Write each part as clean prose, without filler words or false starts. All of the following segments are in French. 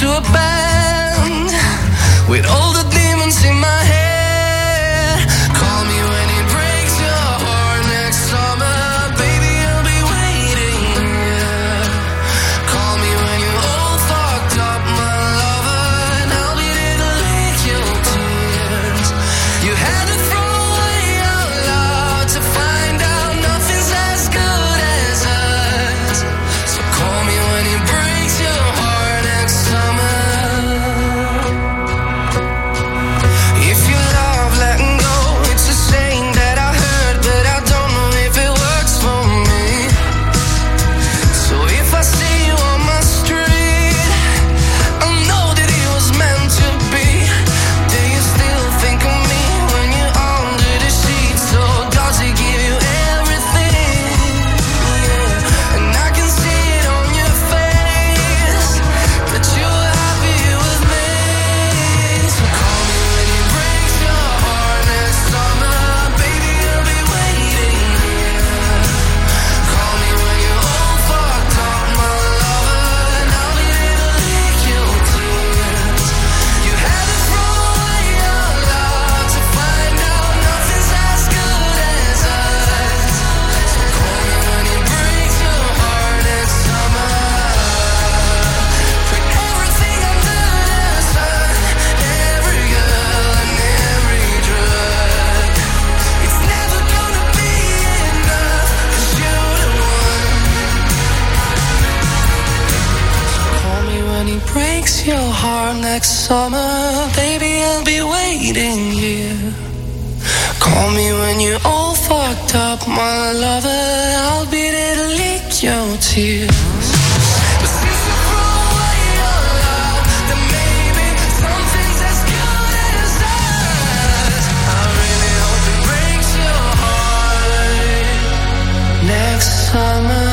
to a band with all the demons in my head. Call me when it breaks your heart next summer, baby, I'll be waiting. Yeah. Call me when you're all fucked up, my lover, and I'll be there to lick your tears. You had to throw away our love to find out nothing's as good as us. So call me when it breaks your heart next summer. If you love letting go, it's a saying that I heard, but I don't know if it works for me. So if I see you on my street, I know that it was meant to be. Do you still think of me when you're under the sheets? So does it give you everything? Yeah. And I can see it on your face that you're happy with me. So call me when it breaks your heart next summer, baby, I'll be waiting here. Call me when you're all fucked up, my lover, and I'll be there to lick your tears. You had to throw away your love to find out nothing's as good as us. So call me when it breaks your heart next summer. Put everything under the sun, every girl and every drug. It's never gonna be enough, 'cause you're the one. So call me when it breaks your heart next summer, baby, I'll be waiting here. Call me when you're all fucked up, my lover, I'll be there to lick your tears. But since you threw away your love, then maybe something's as good as us. I really hope it breaks your heart next summer.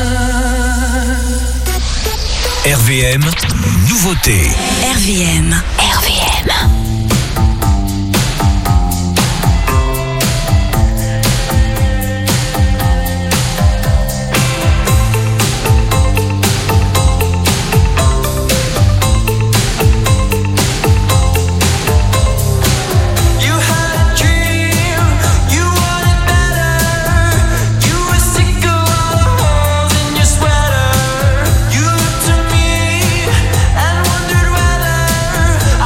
RVM, nouveauté. RVM. You had a dream, you wanted better. You were sick of all the holes in your sweater. You looked at me and wondered whether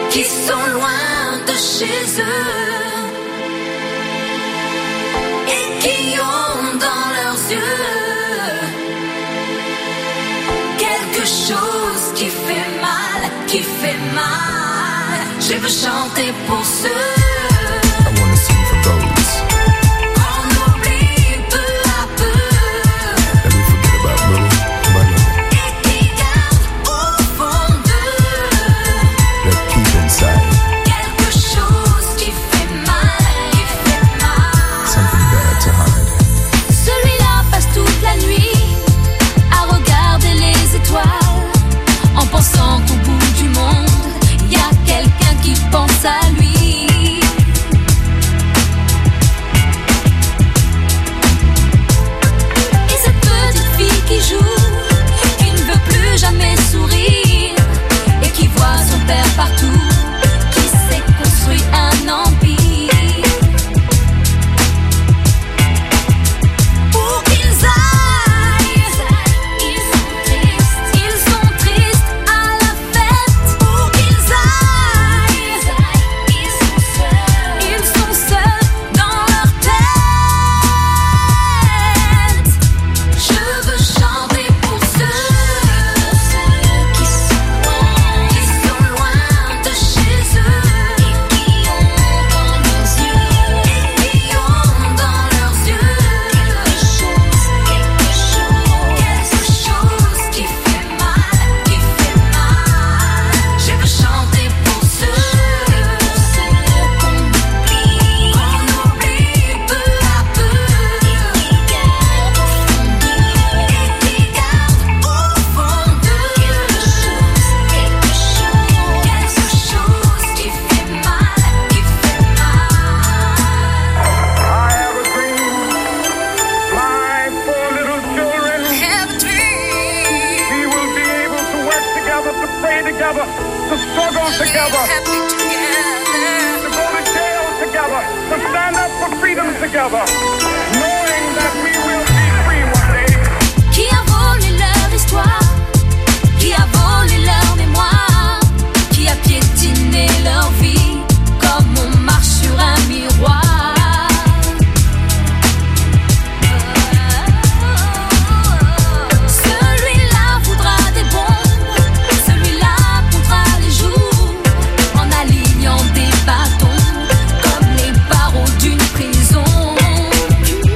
qui sont loin de chez eux et qui ont dans leurs yeux quelque chose qui fait mal, qui fait mal. Je veux chanter pour ceux. I wanna sing for those On oublie peu à peu that we forget about little by little, et qui gardent au fond d'eux that keep inside quelque chose qui fait mal, qui fait mal. something bad to hide. Celui-là passe toute la nuit à regarder les étoiles en pensant qu'au bout du monde il y a quelqu'un qui pense à lui. Et cette petite fille qui joue, qui ne veut plus jamais sourire et qui voit son père partout, qui s'est construit un empire. Pour qu'ils aillent, ils sont tristes à la fête. Pour qu'ils aillent, ils sont seuls dans leur tête. Je veux chanter pour ceux qui sont loin de chez eux et qui ont dans leurs yeux quelque chose qui fait mal, qui fait mal. Je veux chanter pour ceux qu'on oublie peu à peu et qui gardent au fond d'eux quelque chose qui fait mal, qui fait mal. I have a dream, my four little children. Have a dream. We will be able to work together, to pray together, to struggle together, Happy together. to go to jail together, to stand up for freedom together, knowing that we will be free one day. Qui a volé leur histoire, qui a volé leur mémoire, qui a piétiné leur vie comme on marche sur un miroir. Celui-là voudra des bombes, celui-là comptera les jours en alignant des bâtons comme les barreaux d'une prison.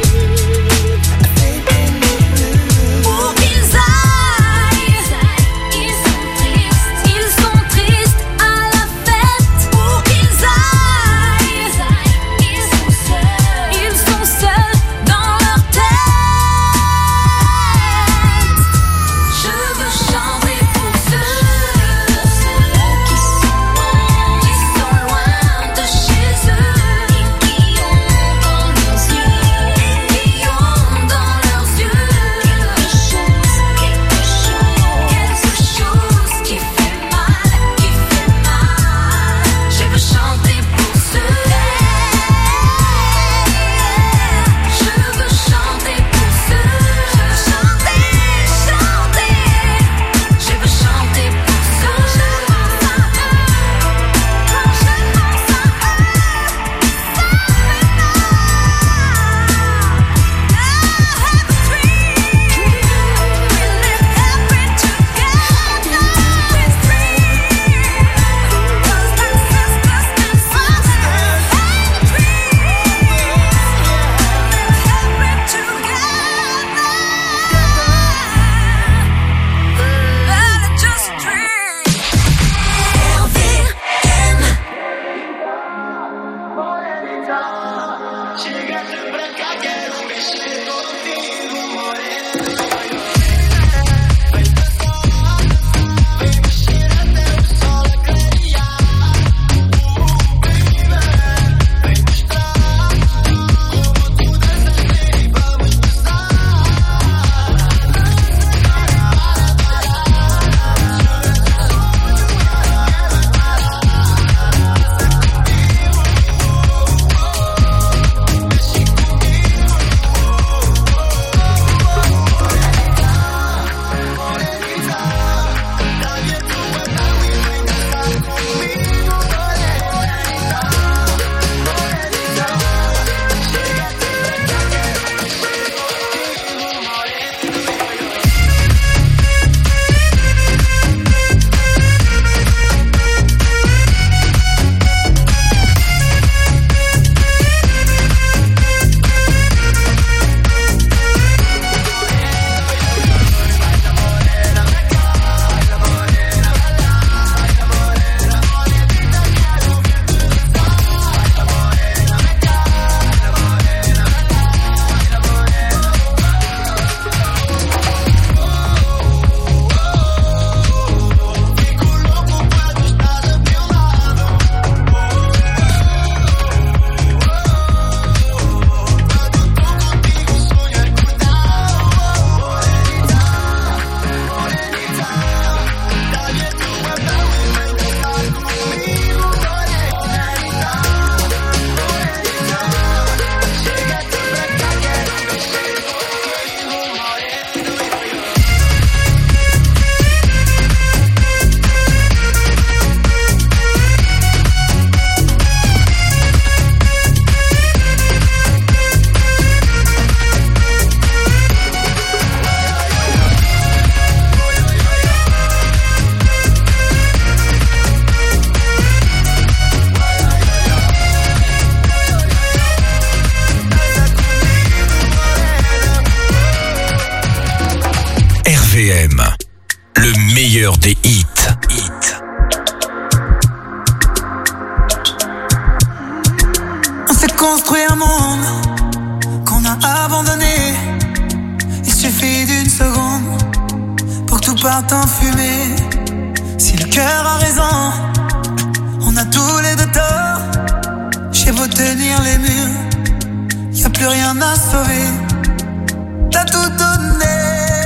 construit un monde qu'on a abandonné. Il suffit d'une seconde pour que tout parte en fumée. Si le cœur a raison, on a tous les deux tort. J'ai beau tenir les murs, y'a plus rien à sauver. T'as tout donné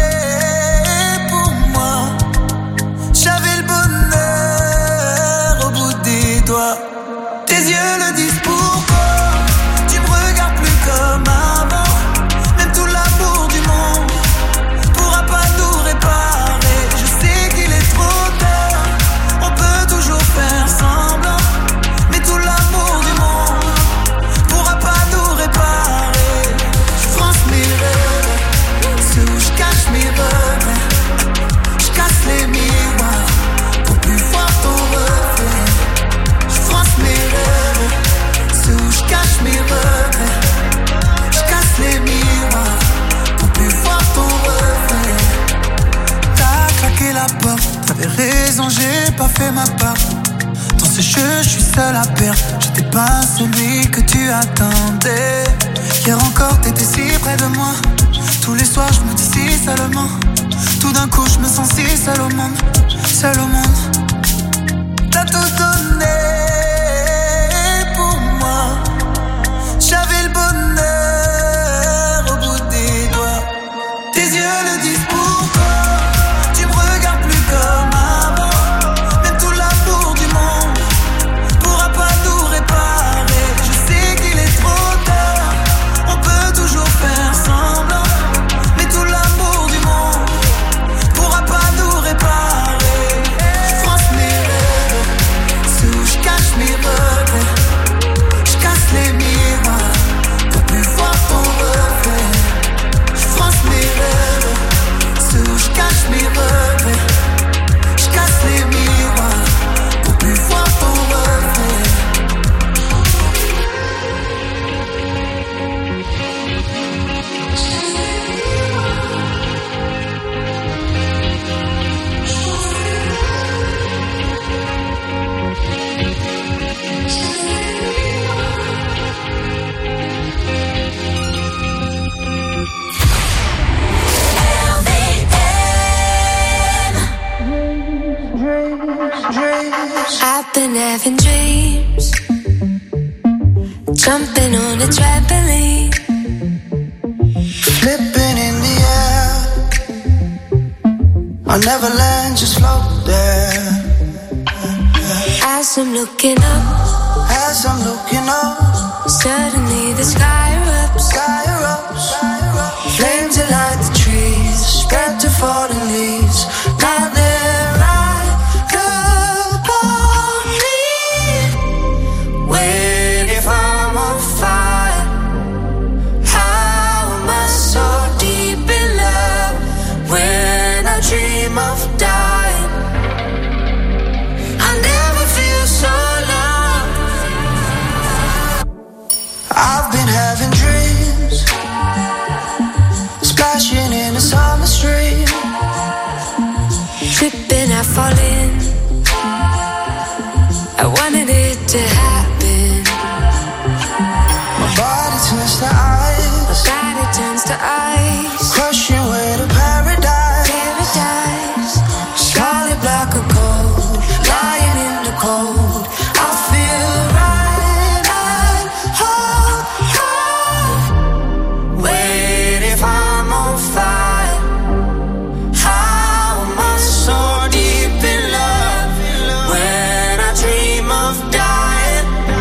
pour moi. J'avais le bonheur au bout des doigts. Tes yeux le disent pourquoi. Tu me regardes plus comme avant. Même tout l'amour du monde pourra pas nous réparer. Je sais qu'il est trop tard, on peut toujours faire semblant. Mais tout l'amour du monde pourra pas nous réparer. Je France mes rêves, c'est où je cache mes regrets. Je casse les miroirs pour plus voir ton reflet. Je France mes rêves, c'est où je cache mes regrets. Je casse les miroirs pour plus voir ton reflet. T'as claqué la porte, t'avais raison, j'ai pas fait ma part. Dans ce jeu, je suis seul à perdre. J'étais pas celui que tu attendais. Hier encore, t'étais si près de moi. Tous les soirs, je me dis si seulement. Tout d'un coup, je me sens si seul au monde. Seul au monde. T'as tout donné pour moi. J'avais le bonheur au bout des doigts. Tes yeux le disent pourquoi. Tu me regardes plus comme avant. Même tout l'amour du monde pourra pas nous réparer. Je sais qu'il est trop tard, on peut toujours faire semblant. Mais tout l'amour du monde pourra pas nous réparer. Je France mes rêves, c'est où je cache mes regrets. Je casse les miroirs pour plus voir ton reflet. Je France mes rêves, c'est où je cache mes regrets. Je casse les miroirs pour plus voir ton reflet. I've been having dreams, jumping on a trampoline, Flipping in the air, I'll never land, just float there. as I'm looking up, As I'm looking up, suddenly the sky erupts. sky erupts, flames that light the trees, spread to falling leaves. Now they're right upon me. Wait, if I'm on fire, how am I so deep in love? When I dream of dying, I never feel so loved. I've been having dreams, splashing in a summer stream. Tripping, I fall in. I wanted it to happen. My body turns to ice, Body turns to ice. crushing way to paradise. Paradise. Scarlet black or cold, lying in the cold. I feel right at home. Wait, if I'm on fire, how am I so deep in love? When I dream of dying,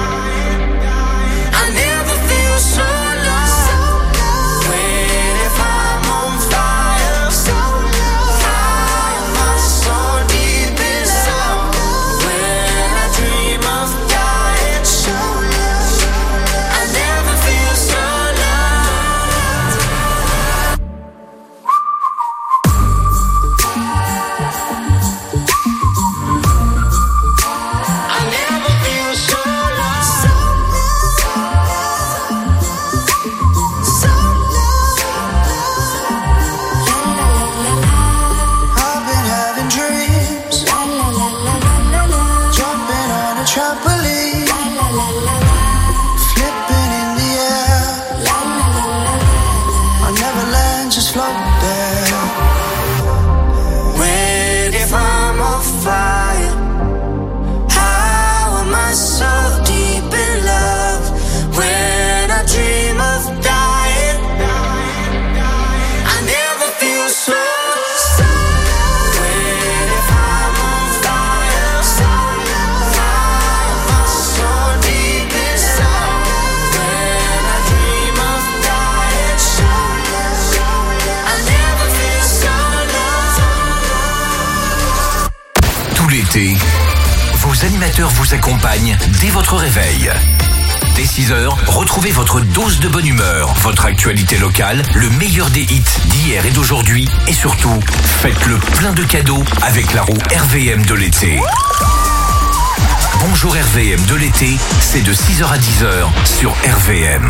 l'été, vos animateurs vous accompagnent dès votre réveil. Dès 6h, retrouvez votre dose de bonne humeur, votre actualité locale, le meilleur des hits d'hier et d'aujourd'hui, et surtout, faites le plein de cadeaux avec la roue RVM de l'été. Bonjour RVM de l'été, c'est de 6h à 10h sur RVM.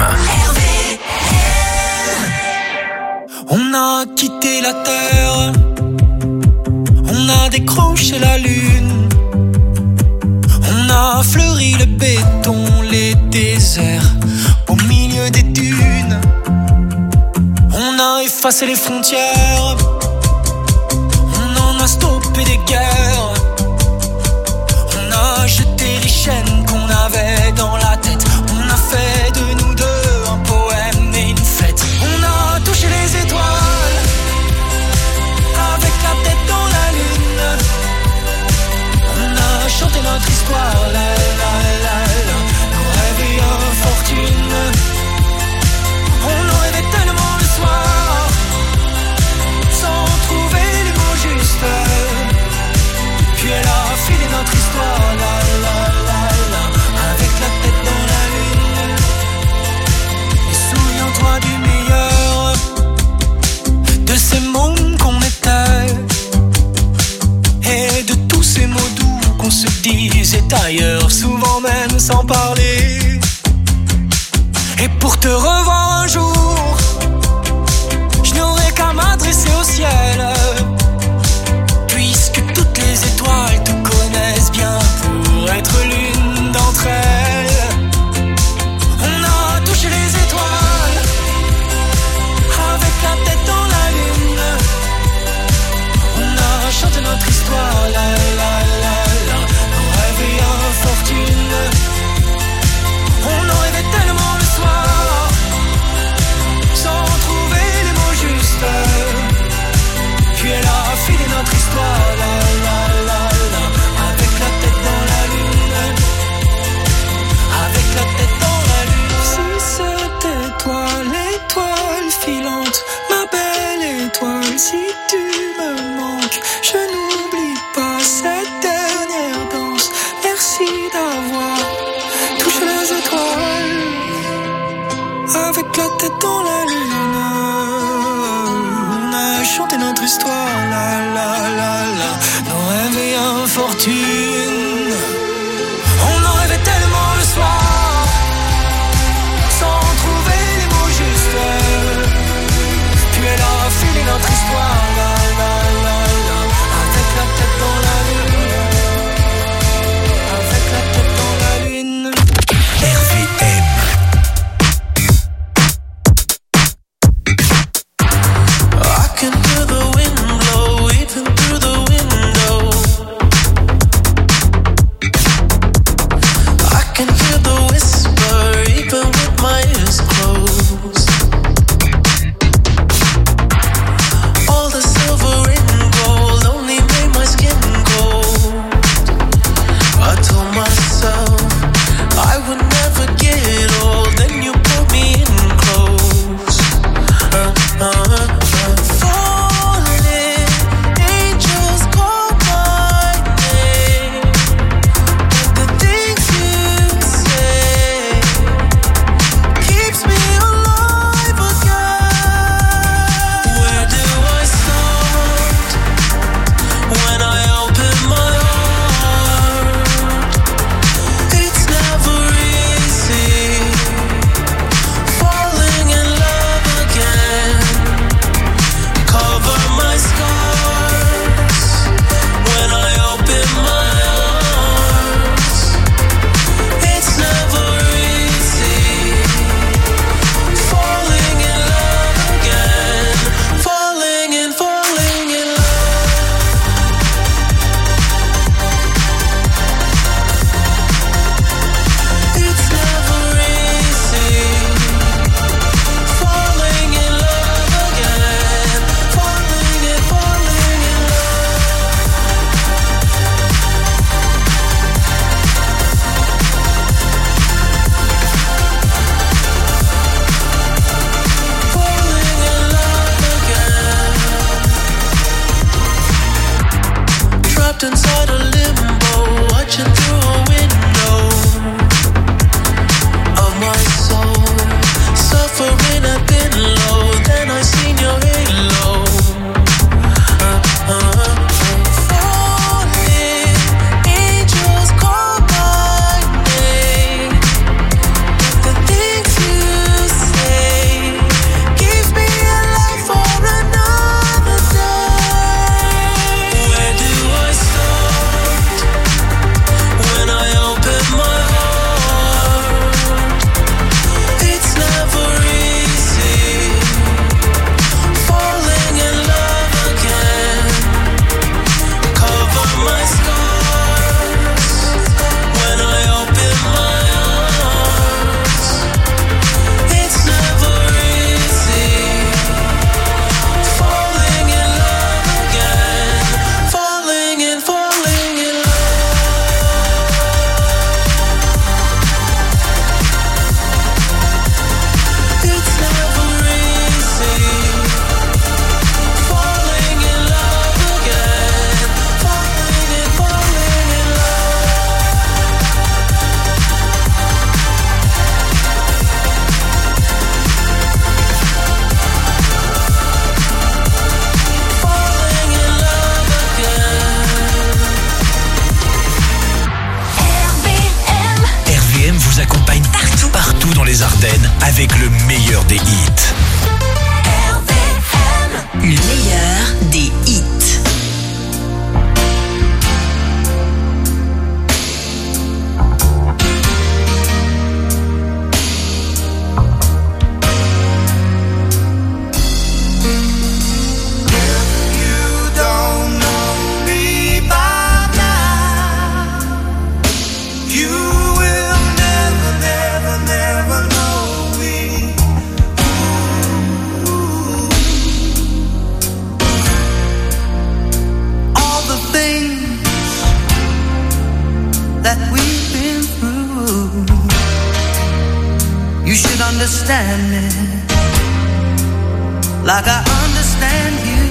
On a quitté la terre, on a décroché la lune, on a fleuri le béton, les déserts au milieu des dunes. On a effacé les frontières, on en a stoppé des guerres. On a jeté les chaînes qu'on avait dans la tête. On a fait de nous deux un poème et une fête. On a touché les étoiles avec la tête dans la lune. On a chanté notre histoire, la la la la. Nos rêves et infortunes. On en rêvait tellement le soir, sans trouver les mots justes. Puis elle a filé notre histoire, la la la la, avec la tête dans la lune. Et souviens-toi du meilleur de ces mômes qu'on était, et de tous ces mots doux qu'on se disait ailleurs, souvent même sans parler. Et pour te revoir un jour, je n'aurai qu'à m'adresser au ciel, puisque toutes les étoiles te connaissent bien pour être l'une d'entre elles. On a touché les étoiles avec la tête dans la lune. On a chanté notre histoire, la la la la. Nos rêves et infortunes. On en rêvait tellement le soir, sans trouver les mots justes. Puis elle a filé notre histoire, la la la la, avec la tête dans la lune, avec la tête dans la lune. Si c'était toi l'étoile filante, ma belle étoile, si tu me manques, je n'oublie pas cette dernière danse. Merci d'avoir touché les étoiles avec la tête dans la lune. On a chanté notre histoire, la la la la. Nos rêves et infortunes. On en rêvait tellement le soir, sans trouver les mots justes. Puis elle a filé notre histoire, la la la la, avec la tête dans la lune, avec la tête dans la lune. RVM. I can hear the wind blow, even through the window. Ardennes avec le meilleur des hits. Le meilleur des hits. Understand me like I understand you.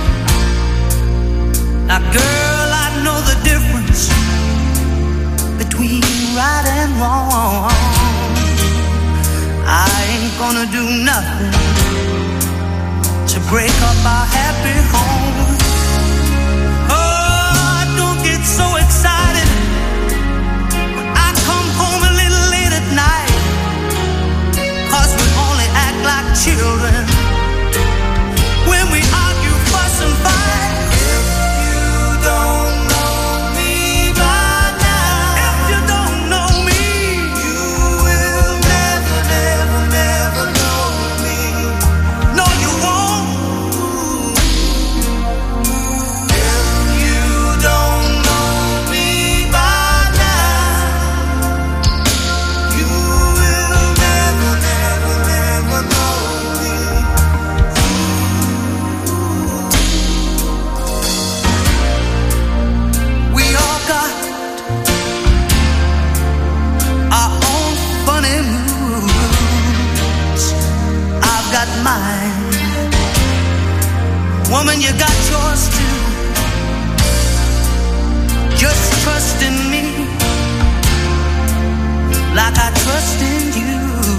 Now, girl, I know the difference between right and wrong. I ain't gonna do nothing to break up our happy home. Oh, I don't get so excited when I come home a little late at night. 'Cause we only act like children when we argue, fuss and fight. If you don't know me by now, if you don't know me, you will never, never, never know me. No, you won't. If you don't know me by now, you will never, never, never know me. We all got our own funny moods. I've got mine. Woman, you got yours too. Just trust in me like I trust in you.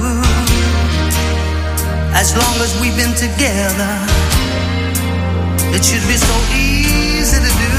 As long as we've been together, it should be so easy to do.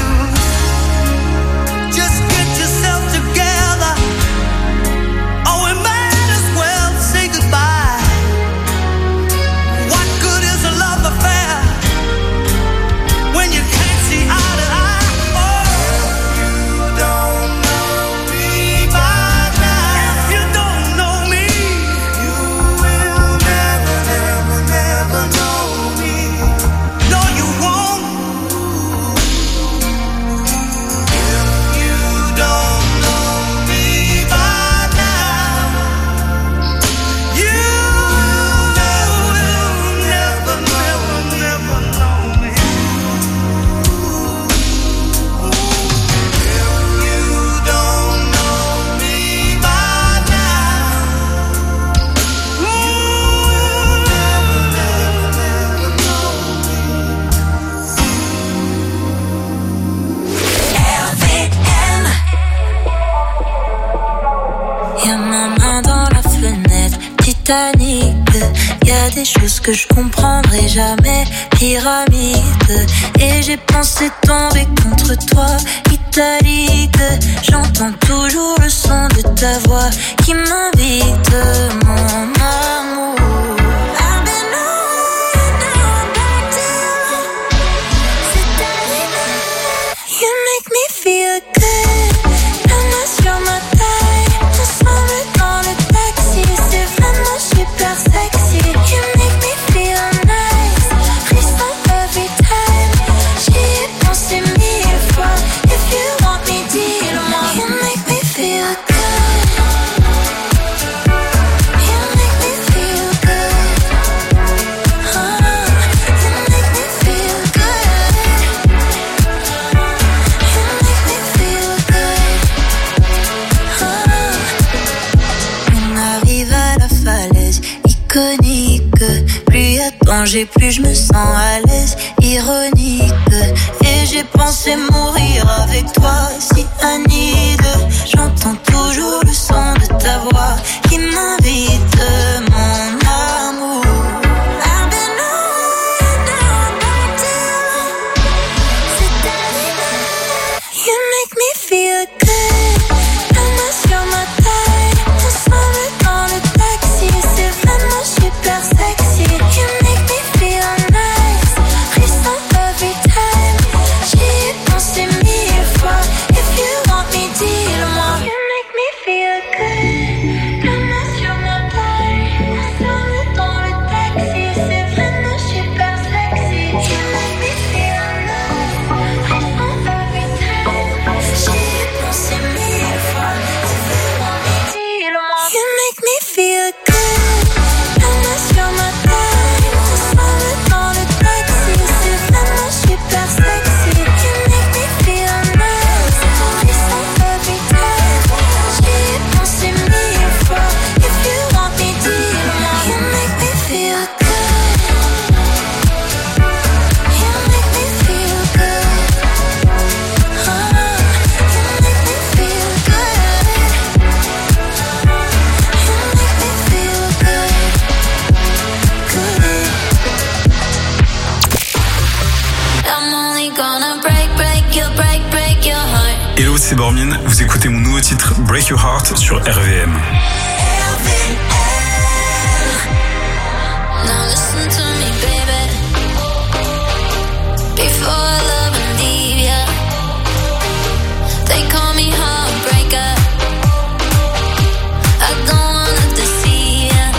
Just get yourself together, or we might as well say goodbye. What good is a love affair when you can't see eye to eye? Oh, if you don't know me by now, if you don't know me, you will never, never, never know me. No, you won't. If you don't know me by now, you will never, never, never know me. If you don't know me by now, you will never, never, never know Y'a ma main dans la fenêtre, Titanic. Y'a des choses que je comprendrai jamais, pyramide. Et j'ai pensé tomber contre toi, italique. J'entends toujours le son de ta voix qui m'invite, mon amour. I've been on, now I'm back down. C'est arrivé. You make me feel good. La main sur ma taille, ensemble dans le taxi, c'est vraiment super sexy. You make me feel nice, frisson every time. J'y ai pensé 1000 fois. If you want me, dis-le-moi. You make me feel good. You make me feel good. You make me feel good. You make me feel good. On arrive à la falaise iconique. Plus y a danger, plus je me sens à l'aise. Ironique. Et j'ai pensé mourir avec toi, si Anide. J'entends toujours le son de ta voix qui m'invite, mon amour. I've been on, now I'm back down. C'est arrivé. You make me feel good. La main sur ma taille, ensemble dans le taxi, c'est c'est Bormin, vous écoutez mon nouveau titre Break Your Heart sur RVM. Now listen to me, baby. Before I love and leave ya, they call me heartbreaker. I don't wanna deceive ya.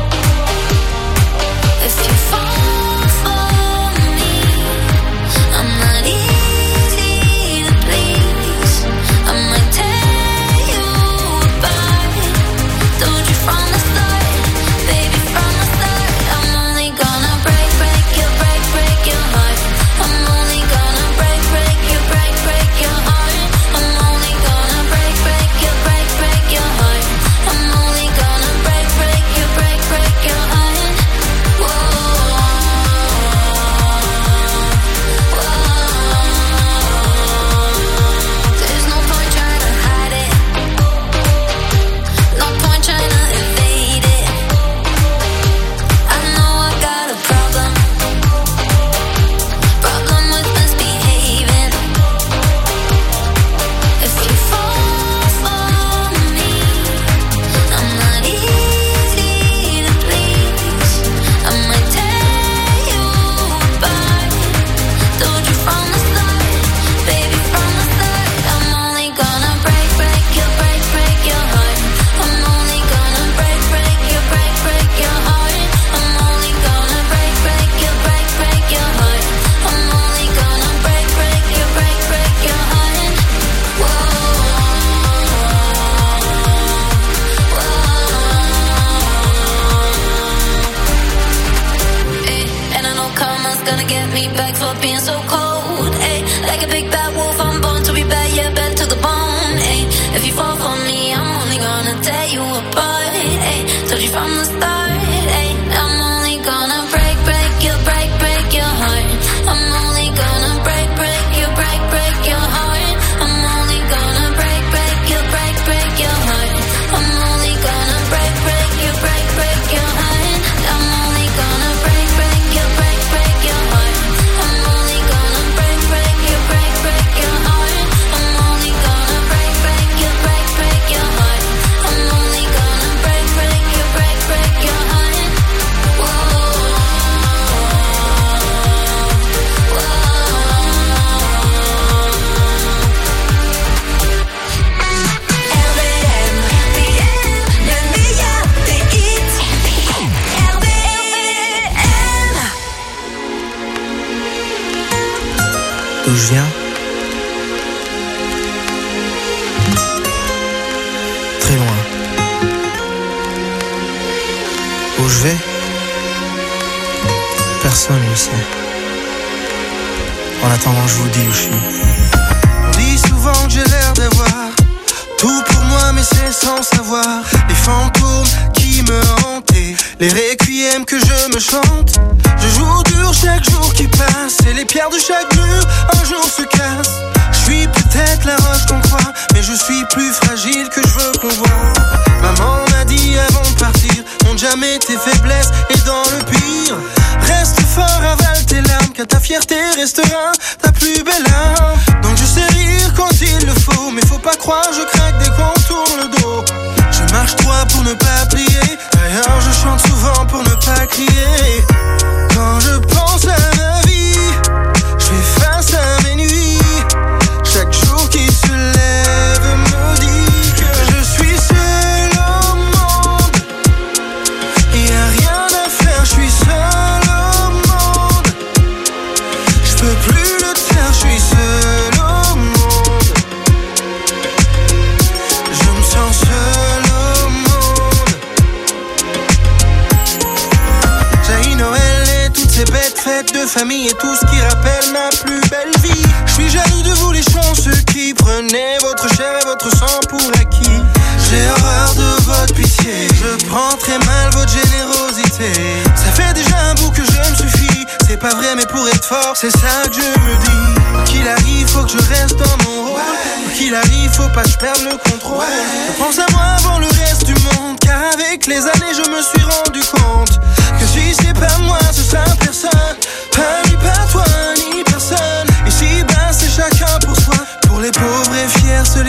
If you fall for me, I'm not easy to please. I might tear you apart. Told you from the start, baby, from the start. I'm only gonna break your heart. I'm only gonna break your heart. I'm only gonna break your heart. I'm only gonna break your heart. Whoa, there's no point trying to hide it. No point trying to evade it. I know I got a problem with misbehaving. If you fall for me, I'm not easy to please. I might tear you apart. Told you from the start, baby, from the start. I'm only gonna break your heart. I'm only gonna break your heart. I'm only gonna break your heart. I'm only gonna break your heart. Whoa, and I know karma's gonna get me back for being so cold. Like a big bad wolf, I'm born to be bad, yeah, bad to the bone. If you fall for me, I'm only gonna tear you apart. Told you from the start. I'm only gonna break your heart. I'm only gonna break your heart. I'm only gonna break your heart. I'm only gonna break your heart. I'm only gonna break your heart. I'm only gonna break your heart. I'm only gonna break your heart. I'm only gonna break your heart. Whoa, RVM, le meilleur des hits. RVM. D'où je viens? Très loin. Où je vais? Personne ne le sait. En attendant, je vous dis où je suis. On dit souvent que j'ai l'air d'avoir tout pour moi, mais c'est sans savoir. Les fantômes qui me hantent et les requiems que je me chante. Je joue dur chaque jour qui passe et les pierres de chaque mur un jour se cassent. Je suis peut-être la roche qu'on croit, mais je suis plus fragile que je veux qu'on voit. Maman m'a dit avant de partir, montre jamais tes faiblesses et dans le pire, reste fort, avale tes larmes, car ta fierté restera ta plus belle arme. Donc je sais rire quand il le faut, mais faut pas croire, je craque dès qu'on tourne le dos. Je marche droit pour ne pas plier, d'ailleurs je chante souvent pour ne pas crier. Quand je pense à ma vie, je fais face à mes nuits. Chaque jour qui se lève me dit que je suis seul au monde. Y a rien à faire, je suis seul au monde. Je peux plus le taire, je suis seul au monde. Je me sens seul au monde. J'ai Noël et toutes ces bêtes fêtes de famille et tout ce qui rappelle ma plus belle vie. Je suis jaloux de vous les chanceux qui prenez votre chair et votre sang pour acquis. J'ai horreur de votre pitié, je prends très mal votre générosité. Ça fait déjà un bout que je me suffis, c'est pas vrai mais pour être fort, c'est ça que je me dis. Quoi qu'il arrive, faut que je reste dans mon rôle. Quoi qu'il arrive, faut pas que je perde le contrôle. Je pense à moi avant le reste du monde, car avec les années je me suis rendu compte que si c'est pas moi, ce sera personne. Pas lui, pas toi, ni personne. Ici bas c'est chacun pour soi. Pour les pauvres et fiers, se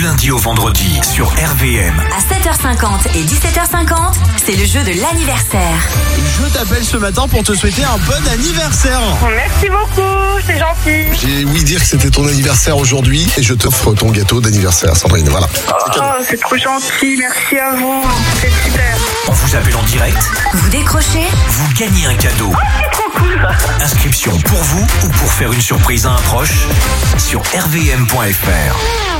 lundi au vendredi sur RVM. À 7h50 et 17h50, c'est le jeu de l'anniversaire. Je t'appelle ce matin pour te souhaiter un bon anniversaire. Merci beaucoup, c'est gentil. J'ai ouï dire que c'était ton anniversaire aujourd'hui et je t'offre ton gâteau d'anniversaire, Sandrine. Voilà. C'est trop gentil, merci à vous. C'est super. On vous appelle en direct. Vous décrochez, Vous gagnez un cadeau. C'est trop cool. Inscription pour vous ou pour faire une surprise à un proche sur rvm.fr.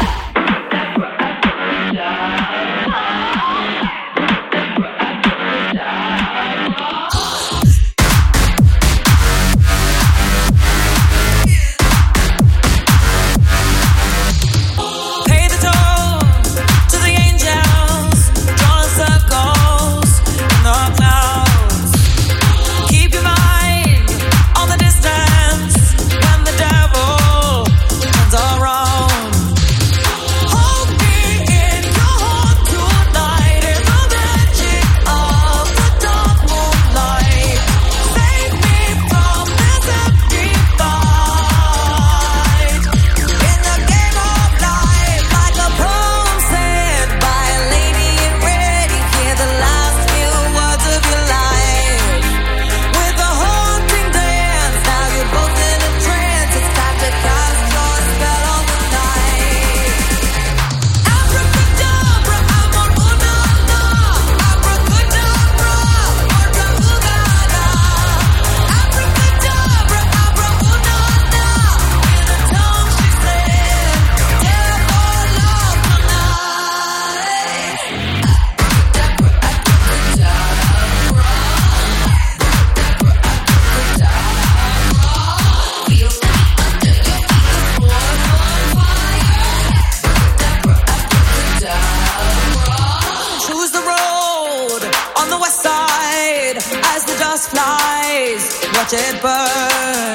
Watch it burn.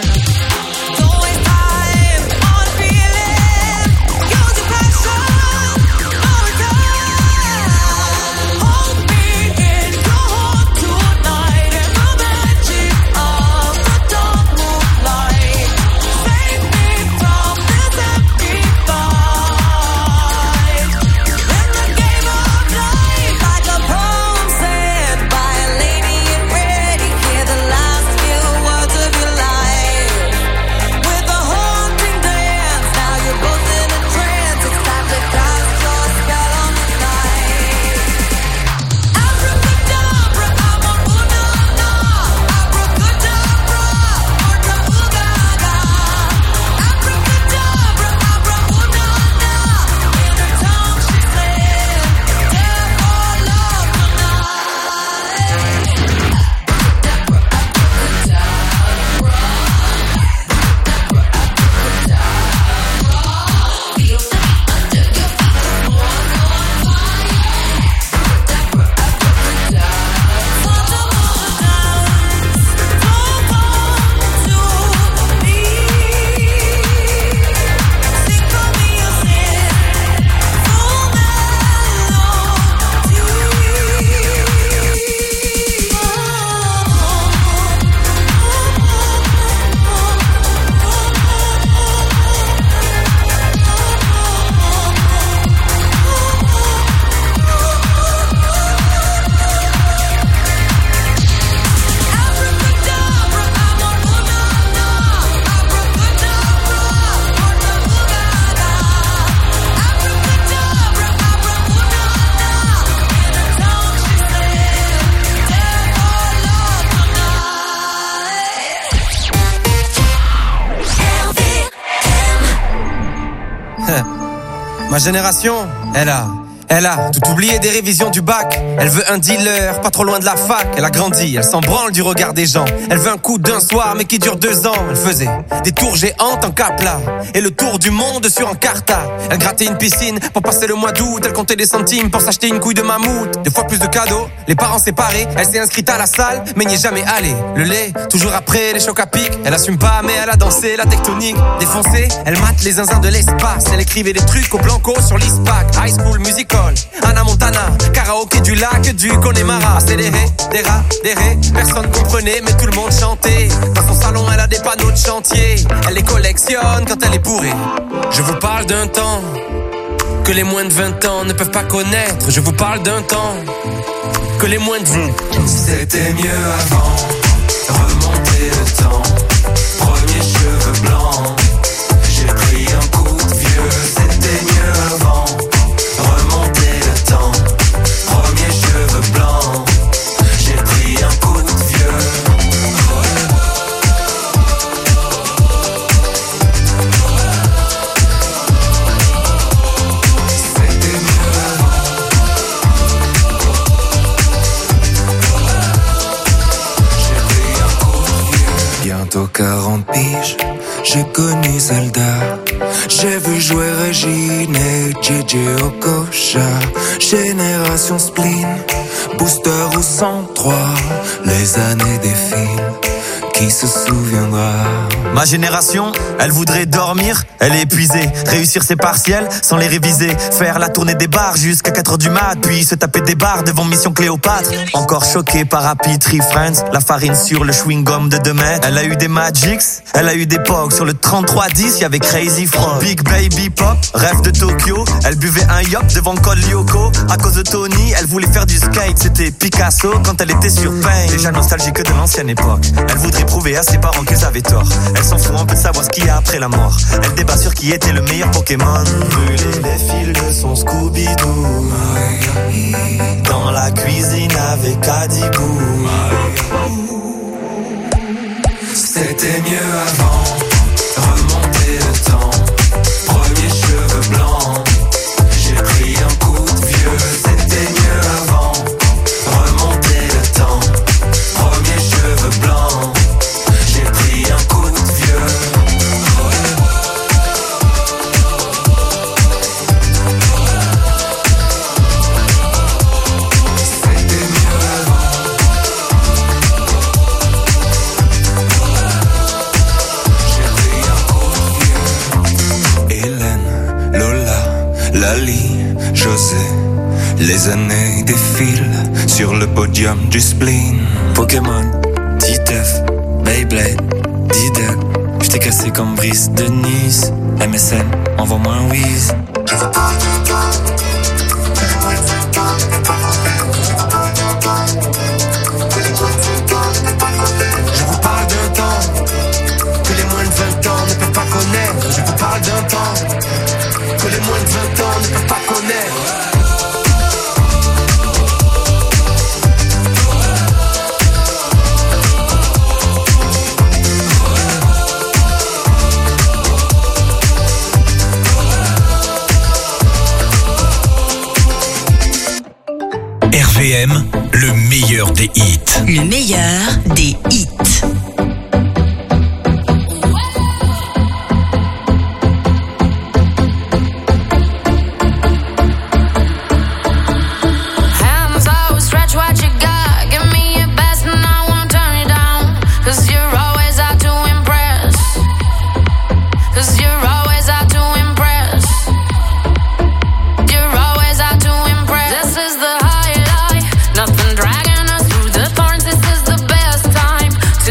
Ma génération, elle a tout oublié des révisions du bac. Elle veut un dealer, pas trop loin de la fac. Elle a grandi, elle s'en branle du regard des gens. Elle veut un coup d'un soir, mais qui dure 2 ans. Elle faisait des tours géantes en Capla et le tour du monde sur Encarta. Elle grattait une piscine pour passer le mois d'août. Elle comptait des centimes pour s'acheter une couille de mammouth. 2 fois plus de cadeaux, les parents séparés. Elle s'est inscrite à la salle, mais n'y est jamais allée. Le lait, toujours après les chocs à pic. Elle assume pas, mais elle a dansé la tectonique. Défoncée, elle mate les zinzins de l'espace. Elle écrivait des trucs au blanco sur l'ISPAC. High School Musical, Anna Montana, karaoké du lac du Connemara. Accéléré, des rats, des rés, personne comprenait mais tout le monde chantait. Dans son salon elle a des panneaux de chantier. Elle les collectionne quand elle est bourrée. Je vous parle d'un temps que les moins de 20 ans ne peuvent pas connaître. Je vous parle d'un temps que les moins de 20. C'était mieux avant, remonter le temps. Premier cheveux blancs, j'ai pris un coup de vieux. C'était mieux avant, remonter le temps. Premier cheveux blancs, j'ai pris un coup de vieux. C'était mieux avant. J'ai pris un coup de vieux. Bientôt 40 piges, j'ai connu Zelda. J'ai vu jouer Régine et JJ Okocha. Génération spleen, booster au 103. Les années défilent, qui se souviendra? Ma génération, elle voudrait dormir, elle est épuisée. Réussir ses partiels sans les réviser. Faire la tournée des bars jusqu'à 4h du mat. Puis se taper des bars devant Mission Cléopâtre. Encore choqué par Happy Tree Friends. La farine sur le chewing-gum de 2 mètres. Elle a eu des Magics, elle a eu des Pogs. Sur le 3310, y'avait Crazy Frog. Big Baby Pop, rêve de Tokyo. Elle buvait un yop devant Col Lyoko. À cause de Tony, elle voulait faire du skate. C'était Picasso quand elle était sur Pain. Déjà nostalgique de l'ancienne époque. Elle voudrait prouver à ses parents qu'ils avaient tort. Elle s'en fout un peu de savoir ce qu'il y a après la mort. Elle débat sur qui était le meilleur Pokémon. Brûler les fils de son Scooby-Doo. Dans la cuisine avec Adibou. C'était mieux avant, remonter le temps. Premier cheveux blancs, j'ai pris un coup de vieux. C'était mieux avant, remonter le temps. Premier cheveux blancs, j'ai pris un coup de vieux. C'était mieux avant. J'ai pris un coup de vieux. Hélène, Lola, Lali, José. Les années défilent sur le podium du spleen. Pokémon, Titeuf, Beyblade, Diddle. J't'ai cassé comme Brice de Nice. MSN, envoie-moi un whiz. Je vous parle d'un temps que les moins de 20 ans ne peuvent pas connaître. Je vous parle d'un temps que les moins de 20 ans ne peuvent pas connaître. Je vous parle d'un temps que les moins de 20 ans ne peuvent pas connaître. RVM, le meilleur des hits. Le meilleur des hits. Hands out, stretch what you got. Give me your best and I won't turn you down. 'Cause you're always out to impress. 'Cause you're always out to impress. You're always out to impress. This is the highlight. Nothing dragging us through the thorns. This is the best time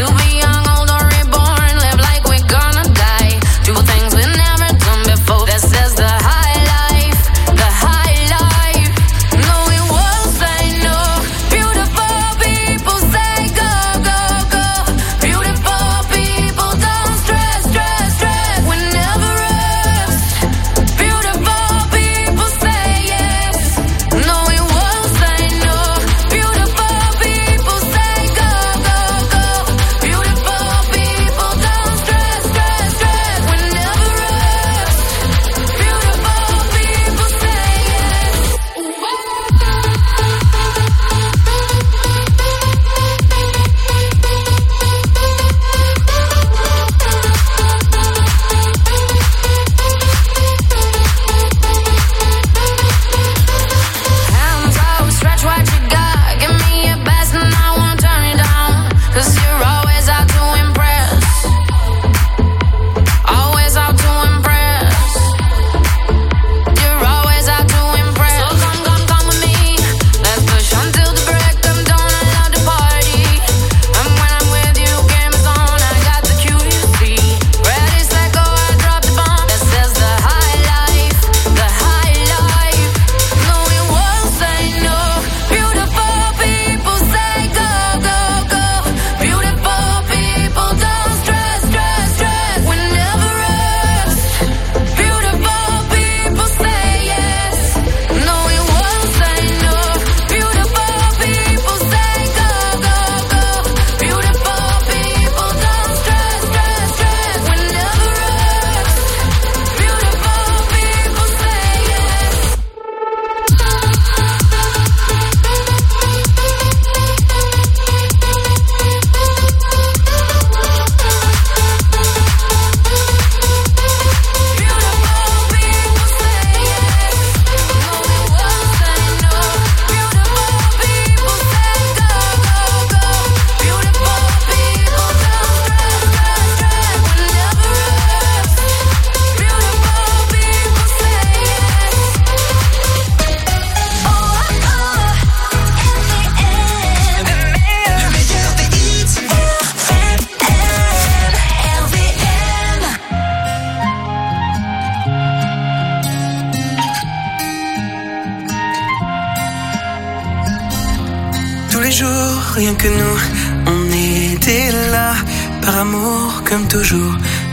les jours, rien que nous, on était là, par amour comme toujours.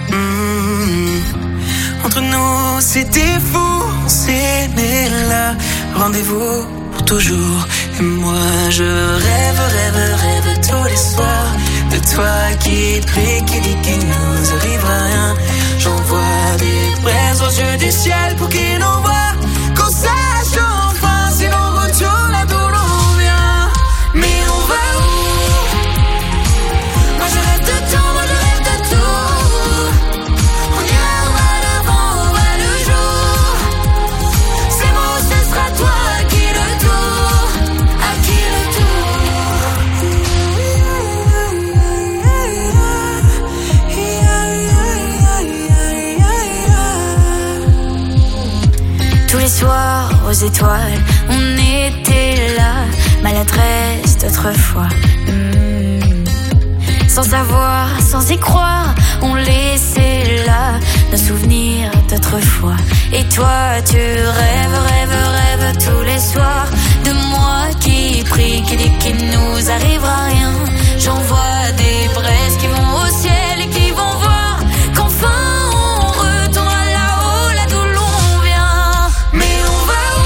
Entre nous, c'était fou, on s'aimait là, rendez-vous pour toujours. Et moi, je rêve tous les soirs de toi qui brille, qui dit qu'il nous arrivera rien. J'envoie des braises aux yeux du ciel pour qu'il nous voit, qu'on sache enfin si l'on retourne là d'où l'on vient. Mais on va où? Moi je rêve de tout, moi je rêve de tout. On ira, on va l'avant, on va le jour. C'est moi, ce sera toi qui le tour, à qui le tour. Tous les soirs aux étoiles, on était là, maladresse d'autrefois. Sans savoir, sans y croire, on laissait là nos souvenirs d'autrefois. Et toi, tu rêves tous les soirs de moi qui prie, qui dit qu'il nous arrivera rien. J'envoie des braises qui vont au ciel et qui vont voir qu'enfin on retournera là-haut, là d'où l'on vient. Mais on va où?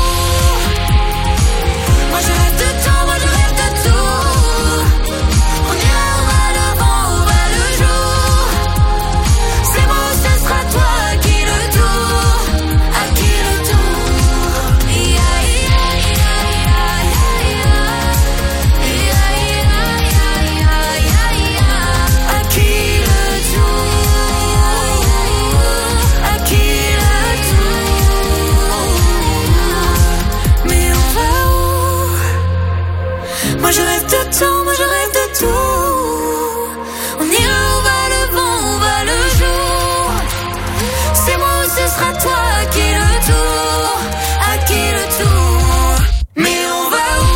Moi je rêve de tout, moi je rêve de tout. On ira, on va l'avant, on va le jour. C'est moi, ce sera toi qui le tour, à qui le tour. À qui le tour, à qui le tour. Mais on va où? Moi je rêve de tout, moi je rêve de tout. On ira, on va le vent, on va le jour. C'est moi, ce sera toi qui le tour, à qui le tour. Mais on va où?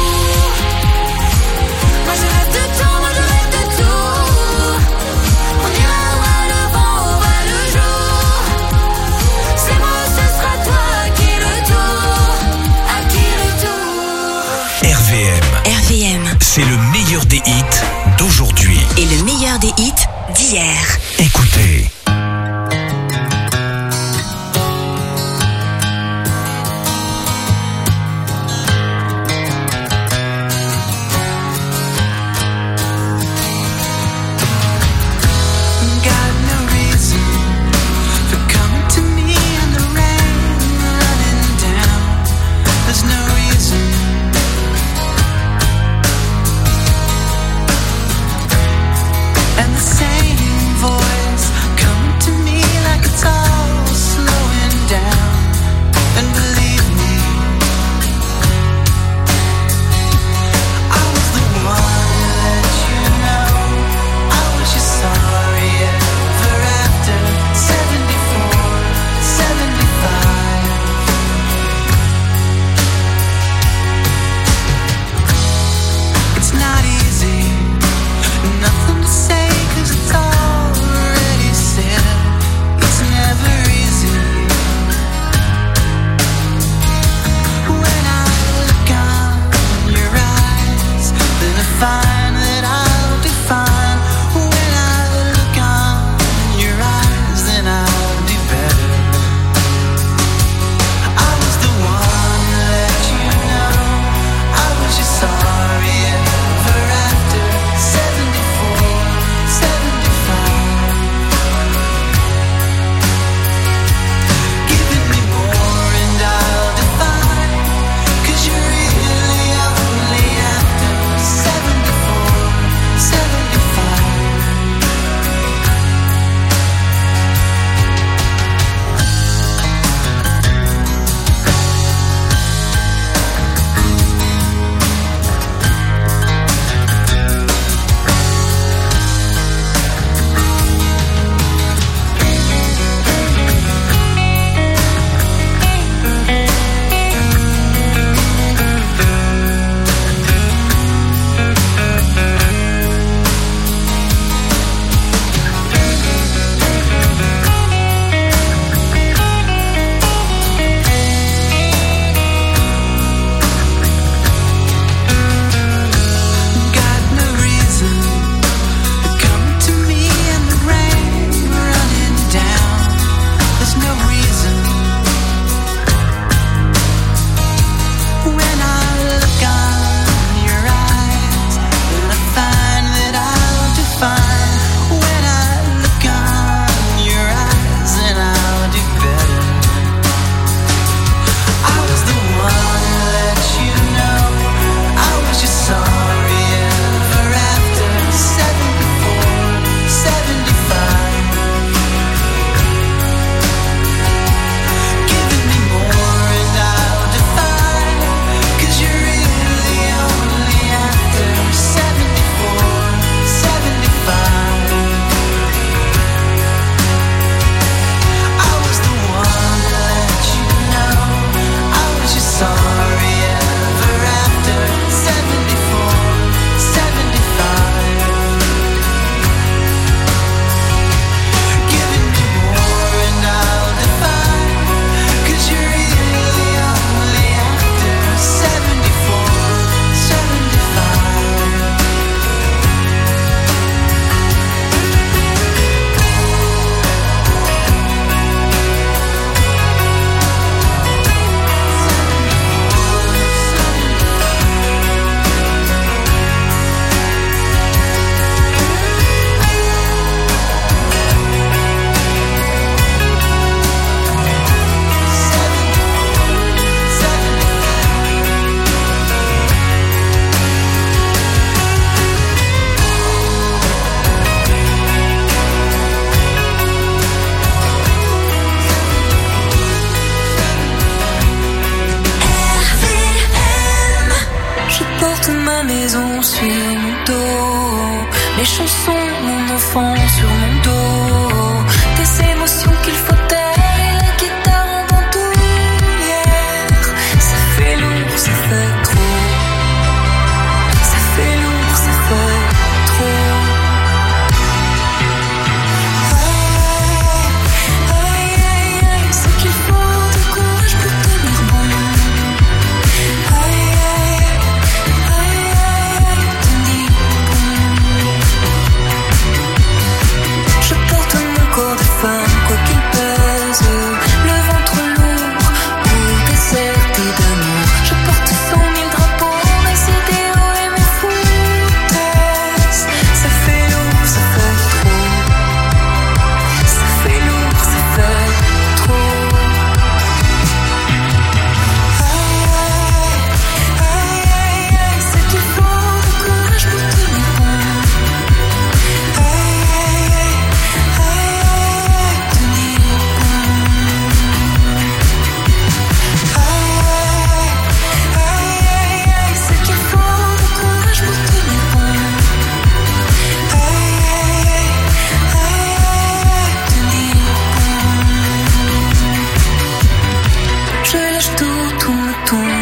Moi je rêve de tout, moi je rêve de tout. On ira, on va le vent, on va le jour. C'est moi, ce sera toi qui le tour, à qui le tour. RVM, c'est le meilleur des hits d'aujourd'hui. Et le meilleur des hits d'hier. Écoutez. Got no reason for coming to me in the rain, running down. There's no reason. And the same voice ma maison sur mon dos, mes chansons, mon enfant sur mon dos, des émotions qu'il faut taire et la guitare en bandoulière. Ça fait lourd, ça fait trop. Ça fait lourd, ça fait trop. Aïe, aïe, aïe, ce qu'il faut de courage pour tenir bon. Aïe, aïe, aïe, aïe, tenir bon. Je porte mon corps de femme, quoi qu'il pèse, le ventre lourd ou déserté d'amour. Je porte 100 000 drapeaux, mes idéaux et mes foutaises. Ça fait lourd, ça fait trop. Ça fait lourd, ça fait trop. Aïe, aïe, aïe, c'est qu'il faut de courage pour tenir bon. Aïe, aïe, aïe, tenir bon. Aïe, aïe, c'est qu'il faut de courage pour tenir bon. Aïe, tenir bon. Je lâche tout me tombe.